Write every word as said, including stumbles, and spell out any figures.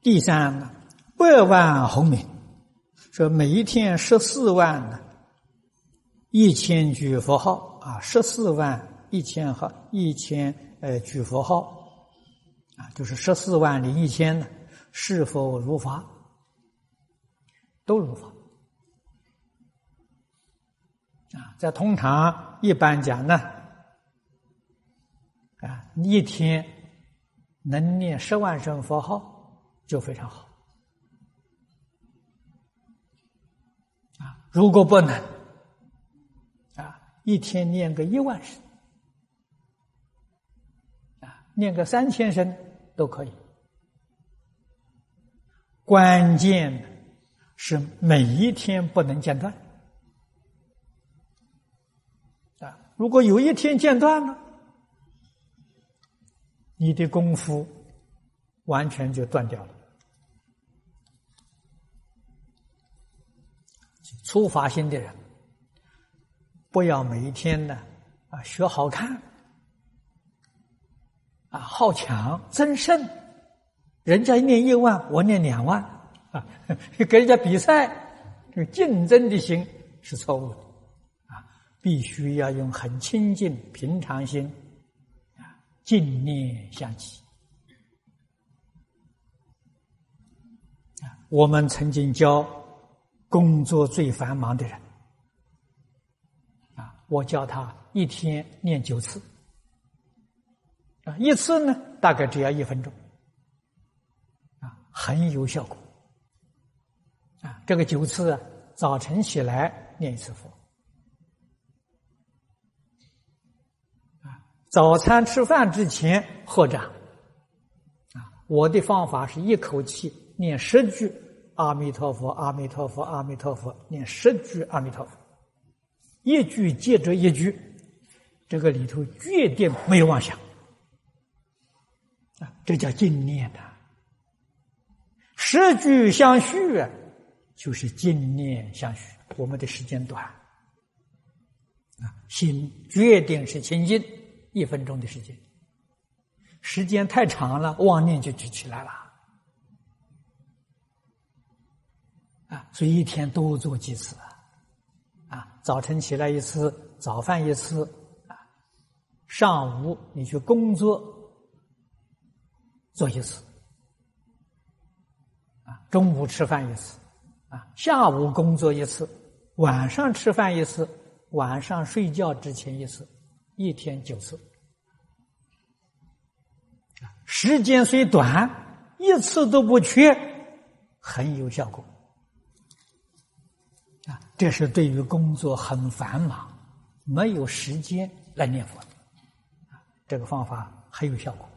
第三呢，百万洪名，说每一天十四万呢，一千句佛号啊，十四万一千号一千呃句佛号啊，就是十四万零一千呢，是否如法？都如法啊。在通常一般讲呢，啊，一天能念十万声佛号就非常好啊。如果不能啊，一天念个一万声啊，念个三千声都可以。关键是每一天不能间断啊！如果有一天间断了，你的功夫完全就断掉了。初发心的人，不要每一天呢啊学好看啊，好强争胜，人家念一万，我念两万。啊，跟人家比赛，这个竞争的心是错误的啊！必须要用很清净、平常心啊，净念相继啊。我们曾经教工作最繁忙的人啊，我教他一天念九次啊，一次呢大概只要一分钟啊，很有效果。啊，这个九次啊，早晨起来念一次佛，啊，早餐吃饭之前合掌，啊，我的方法是一口气念十句阿弥陀佛，阿弥陀佛，阿弥陀佛，念十句阿弥陀佛，一句接着一句，这个里头决定没有妄想，啊，这叫净念的，十句相续啊。就是净念相续，我们的时间短啊，心决定是清净，一分钟的时间，时间太长了，妄念就举起来了啊，所以一天多做几次啊，早晨起来一次，早饭一次啊，上午你去工作做一次啊，中午吃饭一次。啊，下午工作一次，晚上吃饭一次，晚上睡觉之前一次，一天九次。时间虽短，一次都不缺，很有效果。啊，这是对于工作很繁忙，没有时间来念佛，啊，这个方法很有效果。